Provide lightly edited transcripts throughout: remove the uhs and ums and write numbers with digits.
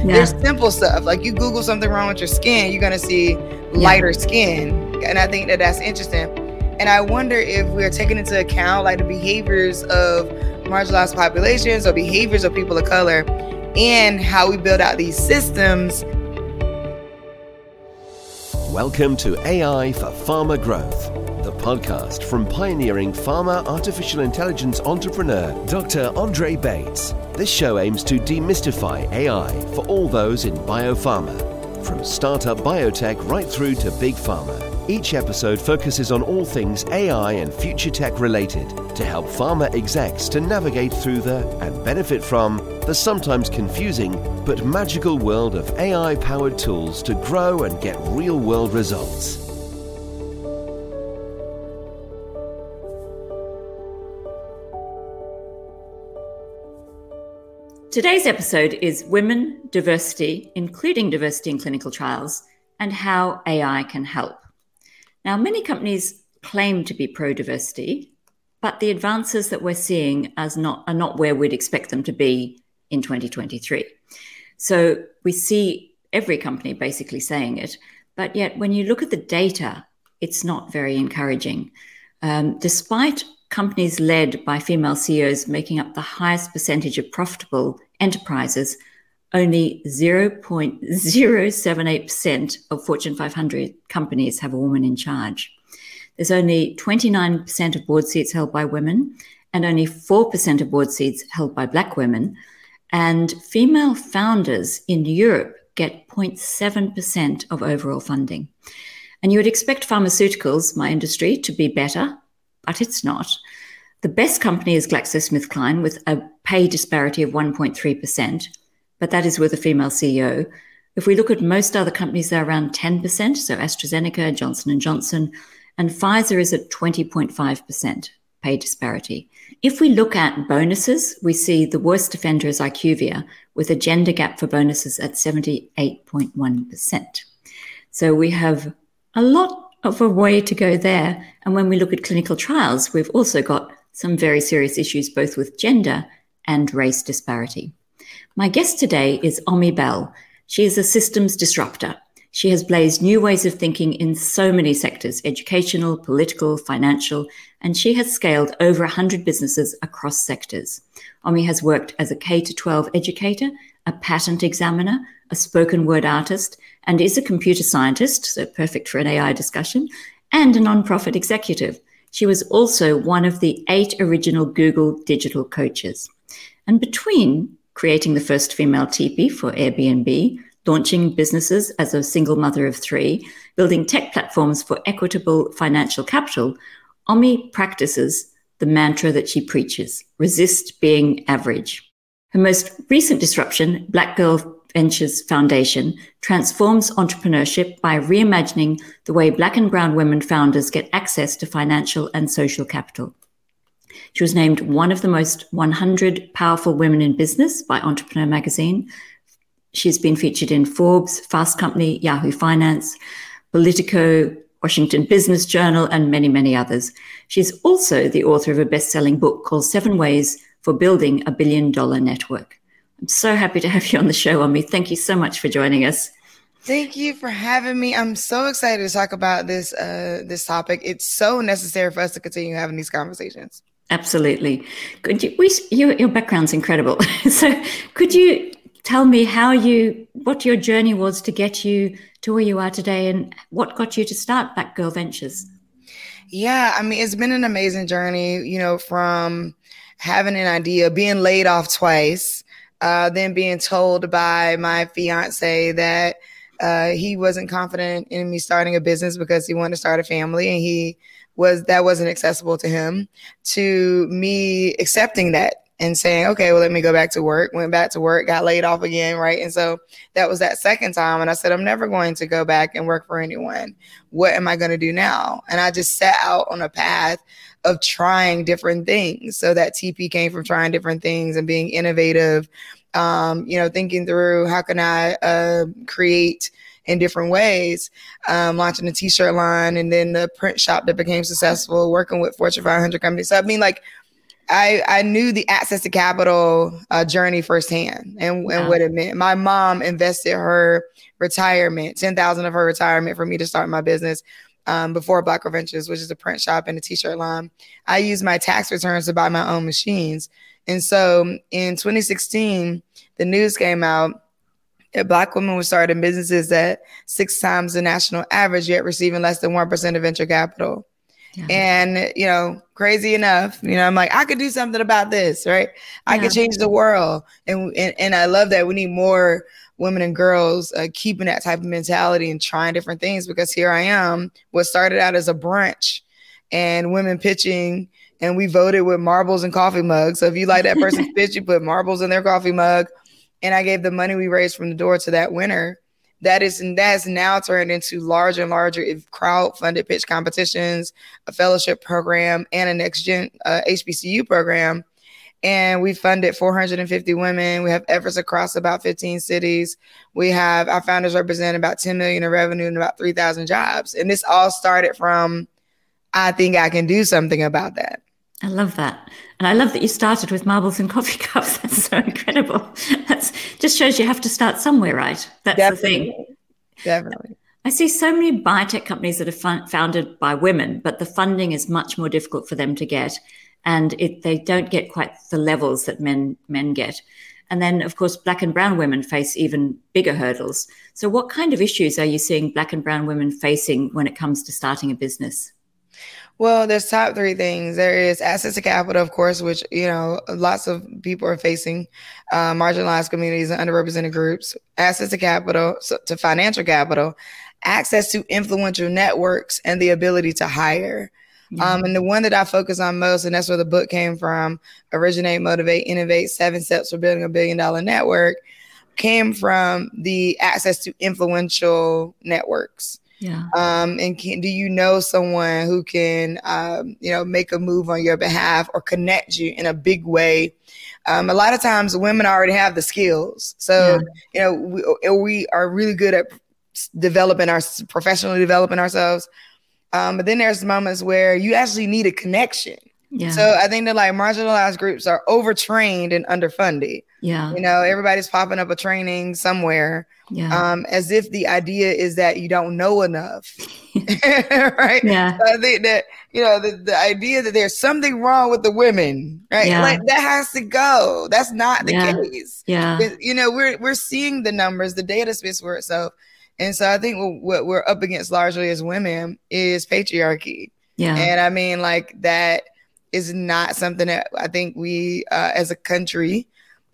There's simple stuff. Like you Google something wrong with your skin, you're going to see lighter skin. And I think that that's interesting. And I wonder if we're taking into account like the behaviors of marginalized populations or behaviors of people of color and how we build out these systems. Welcome to AI for Pharma Growth, the podcast from pioneering pharma artificial intelligence entrepreneur, Dr. Andre Bates. This show aims to demystify AI for all those in biopharma, from startup biotech right through to big pharma. Each episode focuses on all things AI and future tech related to help pharma execs to navigate through and benefit from the sometimes confusing but magical world of AI-powered tools to grow and get real-world results. Today's episode is Women, Diversity, including diversity in clinical trials, and how AI can help. Now, many companies claim to be pro-diversity, but the advances that we're seeing are not where we'd expect them to be in 2023. So we see every company basically saying it, but yet when you look at the data, it's not very encouraging. Despite companies led by female CEOs making up the highest percentage of profitable enterprises, only 0.078% of Fortune 500 companies have a woman in charge. There's only 29% of board seats held by women and only 4% of board seats held by Black women. And female founders in Europe get 0.7% of overall funding. And you would expect pharmaceuticals, my industry, to be better, but it's not. The best company is GlaxoSmithKline with a pay disparity of 1.3%. But that is with a female CEO. If we look at most other companies, they're around 10%, so AstraZeneca, Johnson & Johnson, and Pfizer is at 20.5% pay disparity. If we look at bonuses, we see the worst offender is IQVIA, with a gender gap for bonuses at 78.1%. So we have a lot of a way to go there. And when we look at clinical trials, we've also got some very serious issues, both with gender and race disparity. My guest today is Omi Bell. She is a systems disruptor. She has blazed new ways of thinking in so many sectors, educational, political, financial, and she has scaled over 100 businesses across sectors. Omi has worked as a K-12 educator, a patent examiner, a spoken word artist, and is a computer scientist, so perfect for an AI discussion, and a nonprofit executive. She was also one of the 8 original Google digital coaches. And between creating the first female TP for Airbnb, launching businesses as a single mother of 3, building tech platforms for equitable financial capital, Omi practices the mantra that she preaches: resist being average. Her most recent disruption, Black Girl Ventures Foundation, transforms entrepreneurship by reimagining the way Black and brown women founders get access to financial and social capital. She was named one of the most 100 powerful women in business by Entrepreneur Magazine. She's been featured in Forbes, Fast Company, Yahoo Finance, Politico, Washington Business Journal, and many, many others. She's also the author of a best-selling book called 7 Ways for Building a $1 Billion Network. I'm so happy to have you on the show, Omi. Thank you so much for joining us. Thank you for having me. I'm so excited to talk about this topic. It's so necessary for us to continue having these conversations. Absolutely. Your background's incredible. So could you tell me what your journey was to get you to where you are today and what got you to start Black Girl Ventures? Yeah, I mean, it's been an amazing journey, from having an idea, being laid off twice, then being told by my fiance that he wasn't confident in me starting a business because he wanted to start a family and that wasn't accessible to him, to me accepting that and saying, okay, well, let me go back to work. Went back to work, got laid off again, right? And so that was that second time. And I said, I'm never going to go back and work for anyone. What am I going to do now? And I just set out on a path of trying different things. So that TP came from trying different things and being innovative, thinking through how can I create in different ways, launching a t-shirt line and then the print shop that became successful, working with Fortune 500 companies. So I mean, like, I knew the access to capital journey firsthand and what it meant. My mom invested her retirement, $10,000 of her retirement for me to start my business before Black Girl Ventures, which is a print shop and a t-shirt line. I used my tax returns to buy my own machines. And so in 2016, the news came out that Black women were starting businesses at 6 times the national average, yet receiving less than 1% of venture capital. Yeah. And, crazy enough, I'm like, I could do something about this, right? I could change the world. And I love that we need more women and girls keeping that type of mentality and trying different things, because here I am, what started out as a brunch and women pitching, and we voted with marbles and coffee mugs. So if you like that person's pitch, you put marbles in their coffee mug. And I gave the money we raised from the door to that winner. That's now turned into larger and larger crowd-funded pitch competitions, a fellowship program, and a next-gen HBCU program. And we funded 450 women. We have efforts across about 15 cities. Our founders represent about 10 million in revenue and about 3,000 jobs. And this all started from, I think I can do something about that. I love that. And I love that you started with marbles and coffee cups. That's so incredible. That just shows you have to start somewhere, right? That's Definitely. The thing. Definitely. I see so many biotech companies that are founded by women, but the funding is much more difficult for them to get. And they don't get quite the levels that men get. And then, of course, Black and brown women face even bigger hurdles. So what kind of issues are you seeing Black and brown women facing when it comes to starting a business? Well, there's top 3 things. There is access to capital, of course, which, lots of people are facing, marginalized communities and underrepresented groups, access to capital, to financial capital, access to influential networks, and the ability to hire. And the one that I focus on most, and that's where the book came from, Originate, Motivate, Innovate, 7 Steps for Building a $1 Billion Network, came from the access to influential networks. Yeah. And do you know someone who can, make a move on your behalf or connect you in a big way? A lot of times women already have the skills. So, we are really good at professionally developing ourselves. But then there's moments where you actually need a connection. Yeah. So I think that marginalized groups are overtrained and underfunded. Yeah. Everybody's popping up a training somewhere. Yeah. As if the idea is that you don't know enough. Right. Yeah. So I think that, the idea that there's something wrong with the women, right? Yeah. That has to go. That's not the case. Yeah. We're seeing the numbers, the data speaks for itself. And so I think what we're up against largely as women is patriarchy. Yeah. And I mean, that is not something that I think we as a country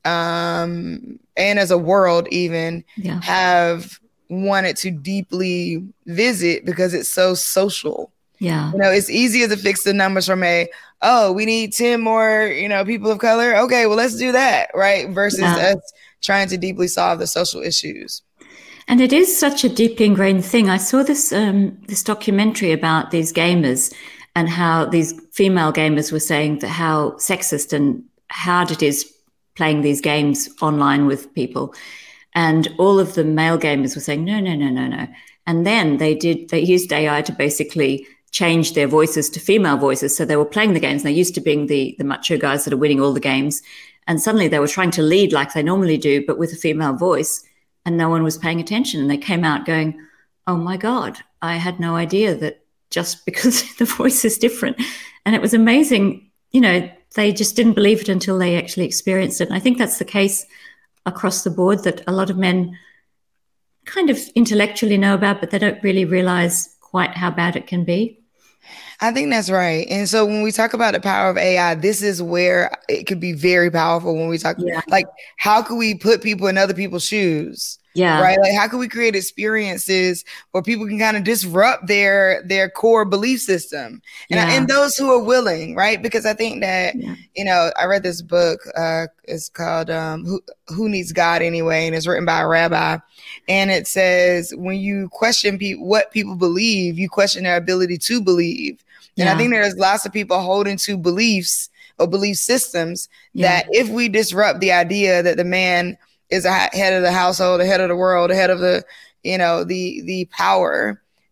and as a world even have wanted to deeply visit, because it's so social. Yeah. It's easier to fix the numbers from we need 10 more, people of color. Okay, well, let's do that. Right. Versus us trying to deeply solve the social issues. And it is such a deeply ingrained thing. I saw this documentary about these gamers and how these female gamers were saying that how sexist and hard it is playing these games online with people. And all of the male gamers were saying, no. And then they used AI to basically change their voices to female voices. So they were playing the games, and they used to being the macho guys that are winning all the games. And suddenly they were trying to lead like they normally do, but with a female voice. And no one was paying attention. And they came out going, oh, my God, I had no idea that just because the voice is different. And it was amazing. They just didn't believe it until they actually experienced it. And I think that's the case across the board, that a lot of men kind of intellectually know about, but they don't really realize quite how bad it can be. I think that's right. And so when we talk about the power of AI, this is where it could be very powerful when we talk, how can we put people in other people's shoes? Yeah. Right. How can we create experiences where people can kind of disrupt their core belief system and those who are willing. Right. Because I think that, I read this book. It's called Who Needs God Anyway? And it's written by a rabbi. And it says, when you question what people believe, you question their ability to believe. And I think there's lots of people holding to beliefs or belief systems that if we disrupt the idea that the man is a head of the household, the head of the world, the head of the, the power,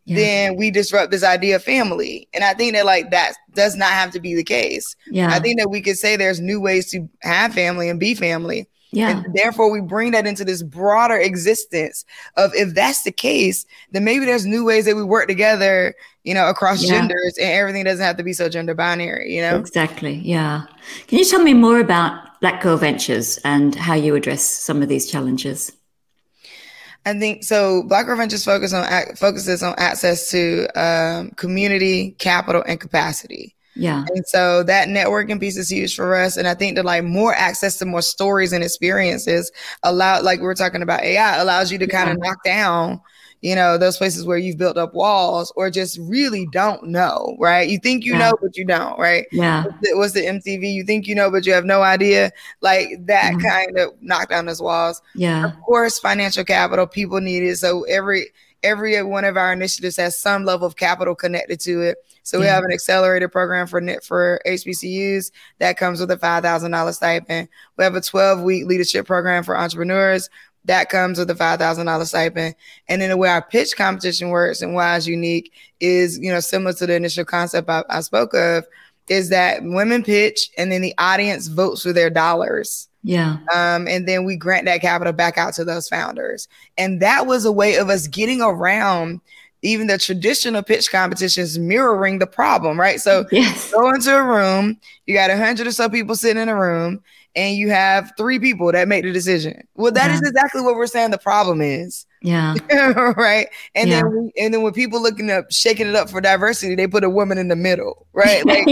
then we disrupt this idea of family. And I think that like that does not have to be the case. Yeah. I think that we could say there's new ways to have family and be family. Yeah. And therefore we bring that into this broader existence of, if that's the case, then maybe there's new ways that we work together, you know, across genders, and everything doesn't have to be so gender binary, you know? Exactly. Yeah. Can you tell me more about Black Girl Ventures and how you address some of these challenges? I think so. Black Girl Ventures focuses on access to community, capital, and capacity. Yeah. And so that networking piece is huge for us. And I think that like more access to more stories and experiences like we were talking about AI, allows you to kind of knock down, you know, those places where you've built up walls or just really don't know, right? You think you know, but you don't, right? Yeah. What's the MTV? You think you know, but you have no idea. Like that kind of knock down those walls. Yeah. Of course, financial capital, people need it. So every one of our initiatives has some level of capital connected to it. So we have an accelerator program for HBCUs that comes with a $5,000 stipend. We have a 12-week leadership program for entrepreneurs that comes with a $5,000 stipend. And then the way our pitch competition works and why it's unique is, you know, similar to the initial concept I spoke of, is that women pitch and then the audience votes for their dollars. Yeah. And then we grant that capital back out to those founders. And that was a way of us getting around even the traditional pitch competitions mirroring the problem, right? So go into a room, you got 100 or so people sitting in a room, and you have 3 people that make the decision. Well, that is exactly what we're saying the problem is. Yeah. Right. And then when people shaking it up for diversity, they put a woman in the middle, right? Like,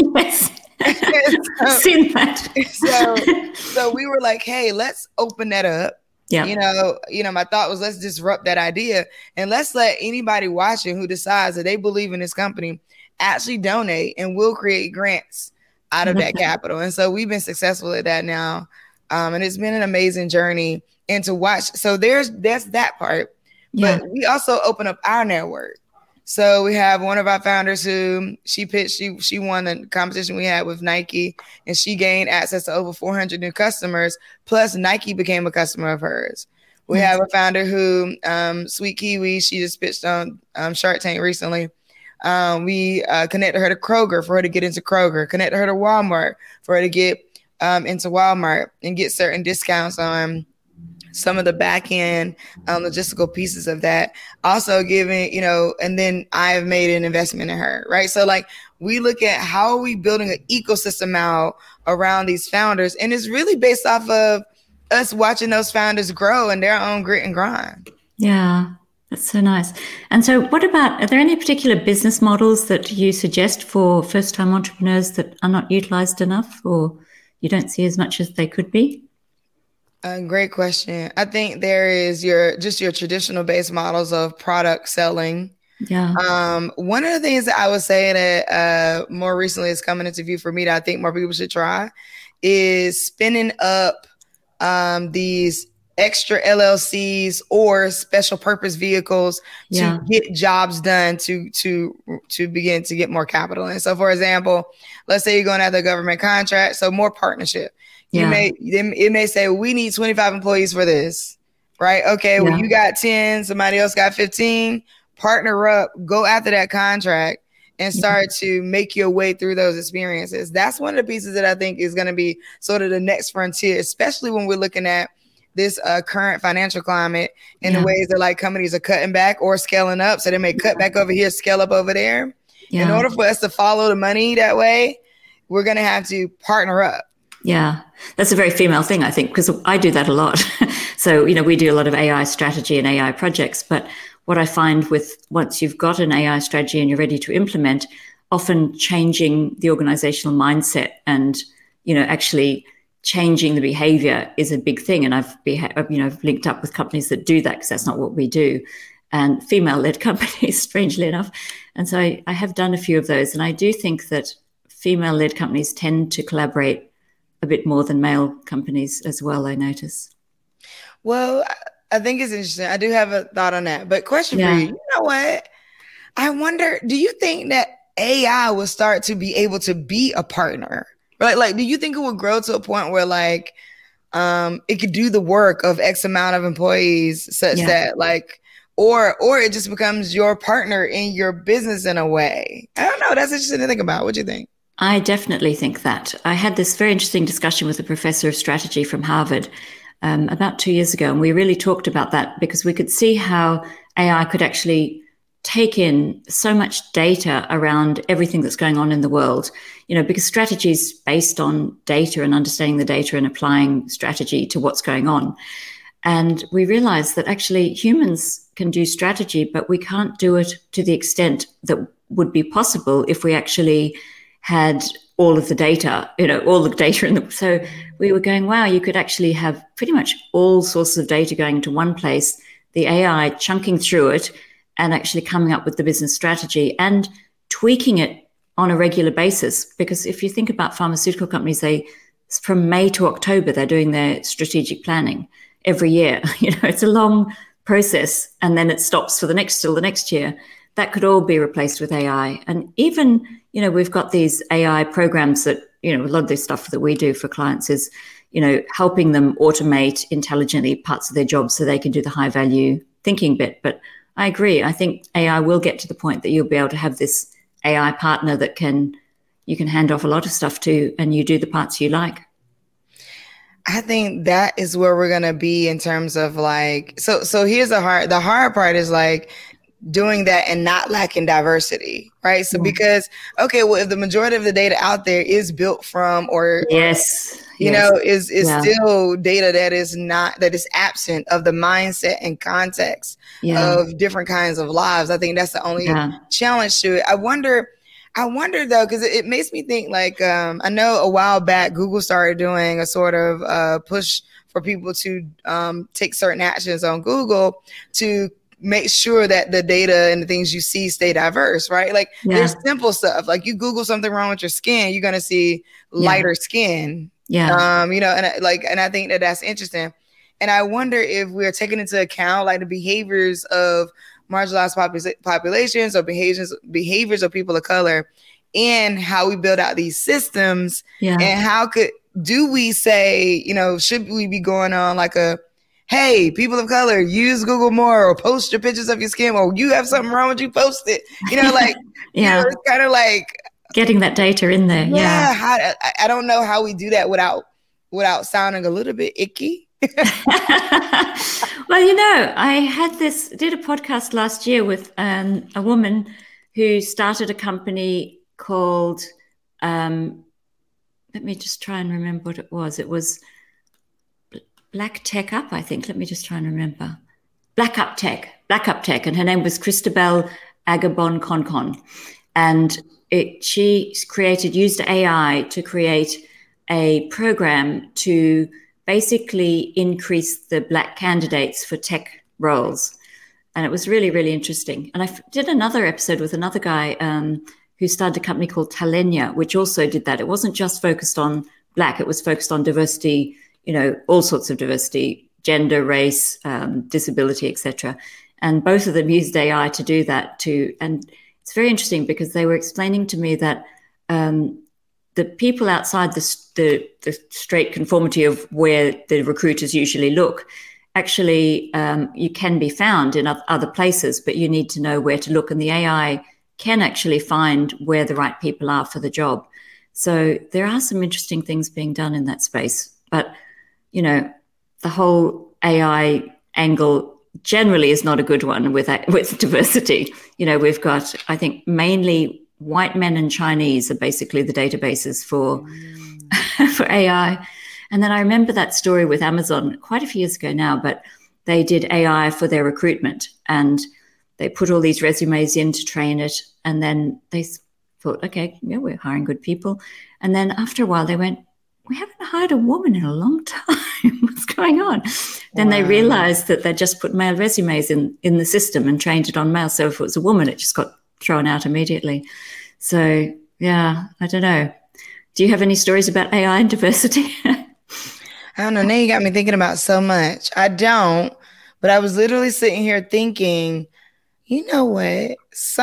seen that. So we were like, hey, let's open that up. Yeah. You know, my thought was, let's disrupt that idea and let's let anybody watching who decides that they believe in this company actually donate, and we'll create grants out of that capital. And so we've been successful at that now. And it's been an amazing journey. And to watch, so that's that part. But we also open up our network. So we have one of our founders who she pitched, she won the competition we had with Nike, and she gained access to over 400 new customers. Plus Nike became a customer of hers. We have a founder who, Sweet Kiwi, she just pitched on Shark Tank recently. We connected her to Kroger for her to get into Kroger, connected her to Walmart for her to get into Walmart and get certain discounts on some of the back end logistical pieces of that. Also giving, you know, and then I've made an investment in her, right? So like we look at how are we building an ecosystem out around these founders, and it's really based off of us watching those founders grow in their own grit and grind. Yeah. That's so nice. And so are there any particular business models that you suggest for first-time entrepreneurs that are not utilized enough or you don't see as much as they could be? Great question. I think there is your traditional based models of product selling. Yeah. One of the things that I would say that more recently is coming into view for me that I think more people should try is spinning up these extra LLCs or special purpose vehicles to get jobs done to begin to get more capital. And so, for example, let's say you're going after a government contract, so more partnership. It may say, we need 25 employees for this, right? Okay, well, you got 10, somebody else got 15, partner up, go after that contract and start to make your way through those experiences. That's one of the pieces that I think is going to be sort of the next frontier, especially when we're looking at this current financial climate in the ways that like companies are cutting back or scaling up. So they may cut back over here, scale up over there. In order for us to follow the money that way, we're going to have to partner up. Yeah, that's a very female thing, I think, because I do that a lot. So, you know, we do a lot of AI strategy and AI projects. But what I find with once you've got an AI strategy and you're ready to implement, often changing the organizational mindset and, you know, actually changing the behavior is a big thing. And I've linked up with companies that do that because that's not what we do. And female-led companies, strangely enough. And so I have done a few of those. And I do think that female-led companies tend to collaborate a bit more than male companies as well, I notice. Well, I think it's interesting. I do have a thought on that. But question for you, you know what? I wonder, do you think that AI will start to be able to be a partner? Right? Like, do you think it will grow to a point where like it could do the work of X amount of employees such that like or it just becomes your partner in your business in a way. I don't know. That's interesting to think about. What do you think? I definitely think that. I had this very interesting discussion with a professor of strategy from Harvard about 2 years ago, and we really talked about that because we could see how AI could actually take in so much data around everything that's going on in the world, because strategy is based on data and understanding the data and applying strategy to what's going on. And we realized that actually humans can do strategy, but we can't do it to the extent that would be possible if we actually had all of the data, all the data so we were going, wow, you could actually have pretty much all sources of data going into one place, the AI chunking through it and actually coming up with the business strategy and tweaking it on a regular basis. Because if you think about pharmaceutical companies, from May to October, they're doing their strategic planning every year. It's a long process, and then it stops for till the next year. That could all be replaced with AI. And even, we've got these AI programs that, a lot of this stuff that we do for clients is, helping them automate intelligently parts of their job so they can do the high value thinking bit. But I agree. I think AI will get to the point that you'll be able to have this AI partner that you can hand off a lot of stuff to, and you do the parts you like. I think that is where we're going to be in terms of so here's the hard part is doing that and not lacking diversity, right? So because, if the majority of the data out there is built from is still data that is absent of the mindset and context of different kinds of lives. I think that's the only challenge to it. I wonder though, because it makes me think I know a while back, Google started doing a sort of push for people to take certain actions on Google to make sure that the data and the things you see stay diverse, right? There's simple stuff. You Google something wrong with your skin, you're going to see lighter skin. Yeah. And I think that's interesting. And I wonder if we're taking into account the behaviors of marginalized populations or behaviors of people of color and how we build out these systems. Yeah. And do we say, should we be going on hey, people of color, use Google more or post your pictures of your skin, or you have something wrong with you, post it. It's kind of getting that data in there. Yeah. I don't know how we do that without sounding a little bit icky. Well, I did a podcast last year with a woman who started a company called, let me just try and remember what it was. It was Black Tech Up, I think. Let me just try and remember. Black Up Tech. And her name was Christabel Agabon Concon. And she used AI to create a program to basically increase the Black candidates for tech roles. And it was really, really interesting. And I did another episode with another guy who started a company called Talenya, which also did that. It wasn't just focused on Black, it was focused on diversity, all sorts of diversity, gender, race, disability, etc. And both of them used AI to do that too. And it's very interesting because they were explaining to me that the people outside the straight conformity of where the recruiters usually look, actually you can be found in other places, but you need to know where to look. And the AI can actually find where the right people are for the job. So there are some interesting things being done in that space. But the whole AI angle generally is not a good one with diversity. We've got, I think, mainly white men and Chinese are basically the databases for AI. And then I remember that story with Amazon quite a few years ago now, but they did AI for their recruitment and they put all these resumes in to train it. And then they thought, okay, we're hiring good people. And then after a while they went, we haven't hired a woman in a long time. What's going on? Then they realized that they just put male resumes in the system and trained it on male. So if it was a woman, it just got thrown out immediately. So, yeah, I don't know. Do you have any stories about AI and diversity? I don't know. Now you got me thinking about so much. I don't, but I was literally sitting here thinking, you know what?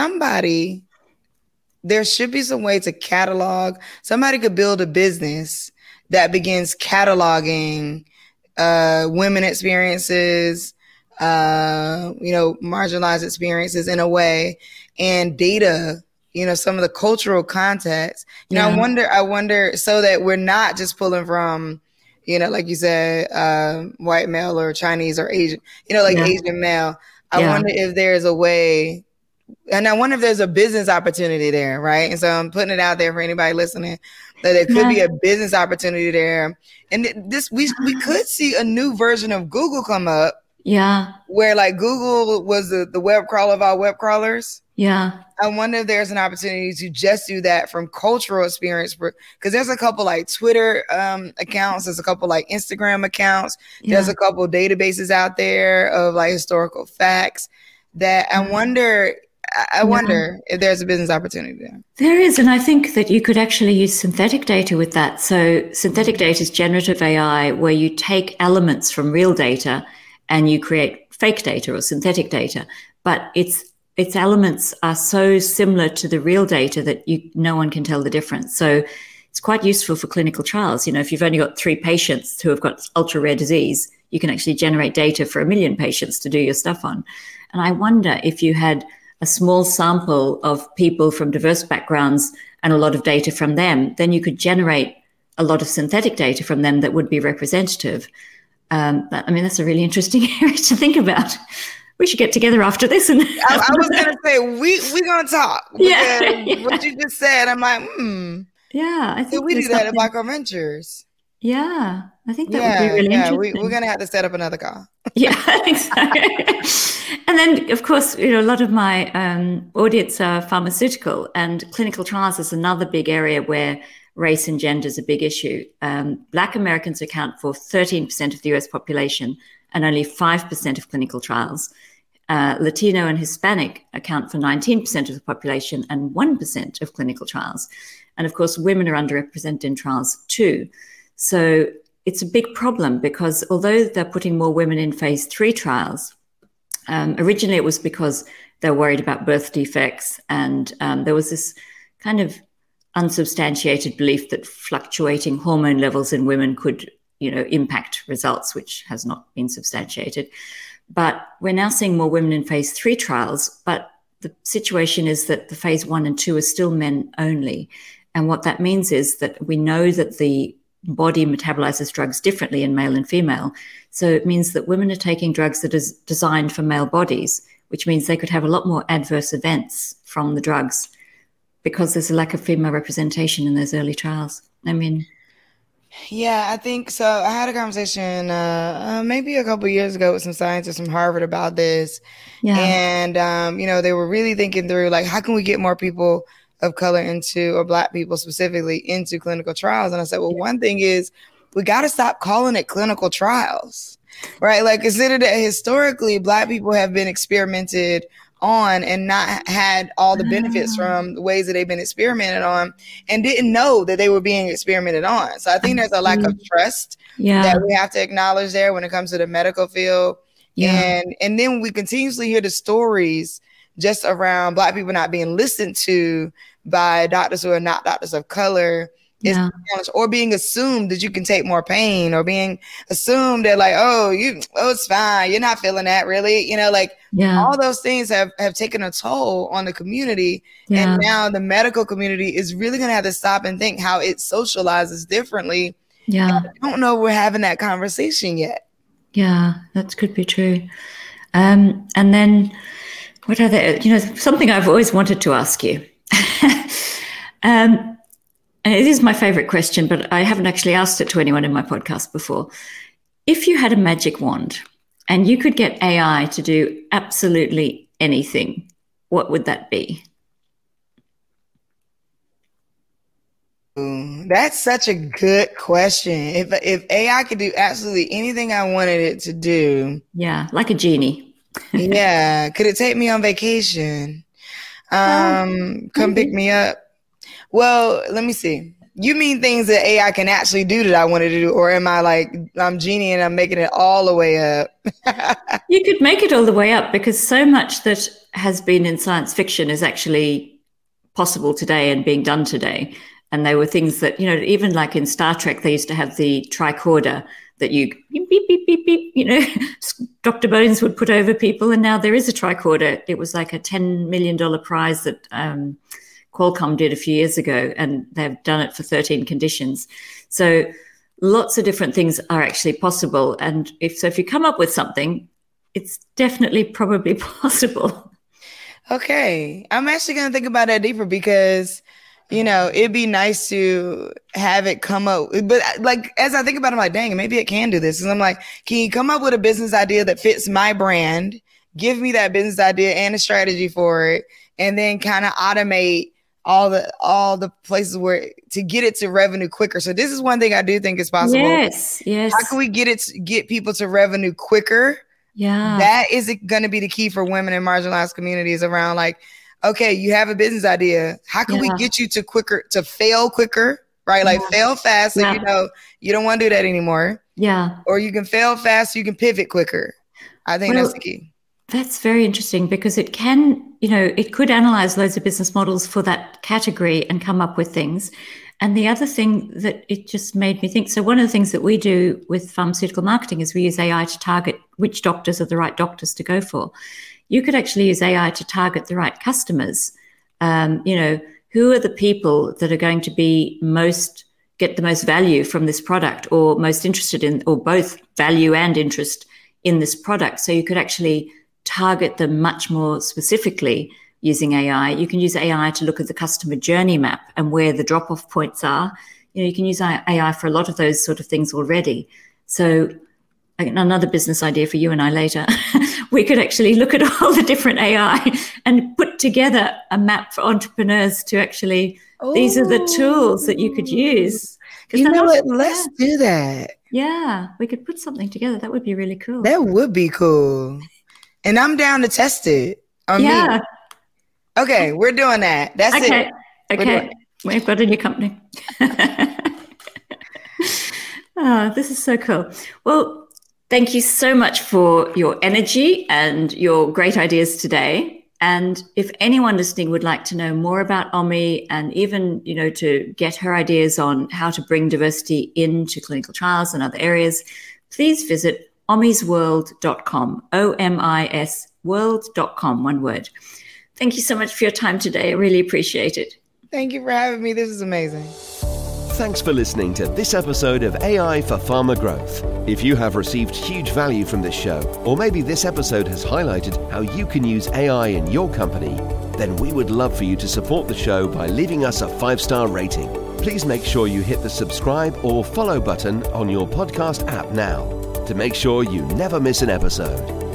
There should be some way to catalog. Somebody could build a business that begins cataloging women experiences, marginalized experiences in a way, and data, some of the cultural context. I wonder so that we're not just pulling from, like you said, white male or Chinese or Asian, Asian male. I wonder if there's a way, and I wonder if there's a business opportunity there, right? And so I'm putting it out there for anybody listening that there could be a business opportunity there. And we could see a new version of Google come up. Yeah. Where like Google was the web crawler of all web crawlers. Yeah. I wonder if there's an opportunity to just do that from cultural experience, because there's a couple like Twitter accounts, there's a couple like Instagram accounts, there's a couple databases out there of like historical facts that I wonder if there's a business opportunity there. There is, and I think that you could actually use synthetic data with that. So synthetic data is generative AI, where you take elements from real data and you create fake data or synthetic data, but its elements are so similar to the real data that no one can tell the difference. So it's quite useful for clinical trials. If you've only got 3 patients who have got ultra rare disease, you can actually generate data for 1 million patients to do your stuff on. And I wonder if you had a small sample of people from diverse backgrounds and a lot of data from them, then you could generate a lot of synthetic data from them that would be representative. That's a really interesting area to think about. We should get together after this. And I was going to say, we're going to talk. What you just said, I'm like, Yeah, I think we do that at Black Girl Ventures. Yeah, I think that would be really interesting. We're going to have to set up another call. Yeah, I think so. And then, of course, a lot of my audience are pharmaceutical, and clinical trials is another big area where race and gender is a big issue. Black Americans account for 13% of the US population and only 5% of clinical trials. Latino and Hispanic account for 19% of the population and 1% of clinical trials. And of course, women are underrepresented in trials too. So it's a big problem, because although they're putting more women in phase 3 trials, originally it was because they're worried about birth defects, and there was this kind of unsubstantiated belief that fluctuating hormone levels in women could, impact results, which has not been substantiated. But we're now seeing more women in phase 3 trials, but the situation is that the phase 1 and 2 are still men only. And what that means is that we know that the body metabolizes drugs differently in male and female. So it means that women are taking drugs that is designed for male bodies, which means they could have a lot more adverse events from the drugs because there's a lack of female representation in those early trials. Yeah, I think so. I had a conversation maybe a couple of years ago with some scientists from Harvard about this. Yeah. And, they were really thinking through, like, how can we get more people of color into, or Black people specifically, into clinical trials? And I said, well, one thing is we got to stop calling it clinical trials, right? Like, consider that historically Black people have been experimented on and not had all the benefits from the ways that they've been experimented on, and didn't know that they were being experimented on. So I think there's a lack of trust that we have to acknowledge there when it comes to the medical field. Yeah. And then we continuously hear the stories just around Black people not being listened to by doctors who are not doctors of color. Yeah. Or being assumed that you can take more pain, or being assumed that like, it's fine, you're not feeling that really, all those things have taken a toll on the community. Yeah. And now the medical community is really going to have to stop and think how it socializes differently. Yeah. And I don't know we're having that conversation yet. Yeah, that could be true. And then what are there, something I've always wanted to ask you. And it is my favorite question, but I haven't actually asked it to anyone in my podcast before. If you had a magic wand and you could get AI to do absolutely anything, what would that be? That's such a good question. If AI could do absolutely anything I wanted it to do. Yeah, like a genie. Yeah. Could it take me on vacation? Come pick me up? Well, let me see. You mean things that AI can actually do that I wanted to do, or am I like, I'm genie and I'm making it all the way up? You could make it all the way up, because so much that has been in science fiction is actually possible today and being done today. And they were things that, even like in Star Trek, they used to have the tricorder that you beep, beep, beep, beep, Dr. Bones would put over people. And now there is a tricorder. It was like a $10 million prize that Qualcomm did a few years ago, and they've done it for 13 conditions. So lots of different things are actually possible. And if you come up with something, it's definitely probably possible. Okay. I'm actually going to think about that deeper because, it'd be nice to have it come up. But like, as I think about it, I'm like, dang, maybe it can do this. And I'm like, can you come up with a business idea that fits my brand? Give me that business idea and a strategy for it. And then kind of automate all the places where to get it to revenue quicker. So this is one thing I do think is possible. Yes. How can we get people to revenue quicker? Yeah. That is going to be the key for women in marginalized communities around like, okay, you have a business idea. How can we get you to fail quicker, right? Like fail fast. So, you don't want to do that anymore. Yeah. Or you can fail fast. So you can pivot quicker. I think that's the key. That's very interesting because it can, it could analyze loads of business models for that category and come up with things. And the other thing that it just made me think, so one of the things that we do with pharmaceutical marketing is we use AI to target which doctors are the right doctors to go for. You could actually use AI to target the right customers. Who are the people that are going to be get the most value from this product or most interested in, or both value and interest in this product. So you could actually target them much more specifically using AI. You can use AI to look at the customer journey map and where the drop-off points are. You can use AI for a lot of those sort of things already. So another business idea for you and I later, we could actually look at all the different AI and put together a map for entrepreneurs to actually, these are the tools that you could use. Let's do that. Yeah, we could put something together. That would be really cool. That would be cool. And I'm down to test it on me. Okay, we're doing that. That's it. Okay, we've got a new company. This is so cool. Well, thank you so much for your energy and your great ideas today. And if anyone listening would like to know more about Omi and even, to get her ideas on how to bring diversity into clinical trials and other areas, please visit omisworld.com, OMIS world.com, one word. Thank you so much for your time today. I really appreciate it. Thank you for having me. This is amazing. Thanks for listening to this episode of AI for Pharma Growth. If you have received huge value from this show, or maybe this episode has highlighted how you can use AI in your company, then we would love for you to support the show by leaving us a 5-star rating. Please make sure you hit the subscribe or follow button on your podcast app now to make sure you never miss an episode.